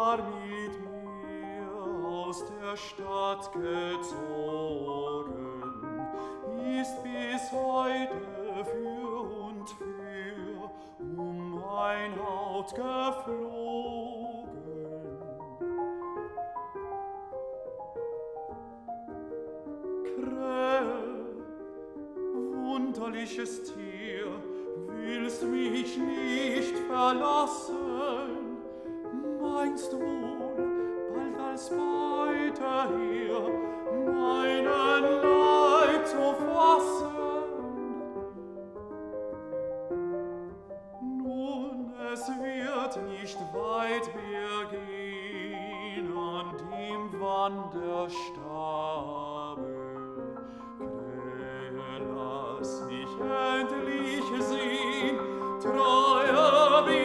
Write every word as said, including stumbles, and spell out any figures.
war mit mir aus der Stadt gezogen, ist bis heute für und für um mein Haut geflogen. Krähe, wunderliches Tier, willst mich nicht verlassen? Meinst wohl, bald als Beute hier meinen Leib zu fassen? Nun, es wird nicht weit mehr gehen an dem Wanderstabel. Krähe, lass mich endlich sehen, treuer bin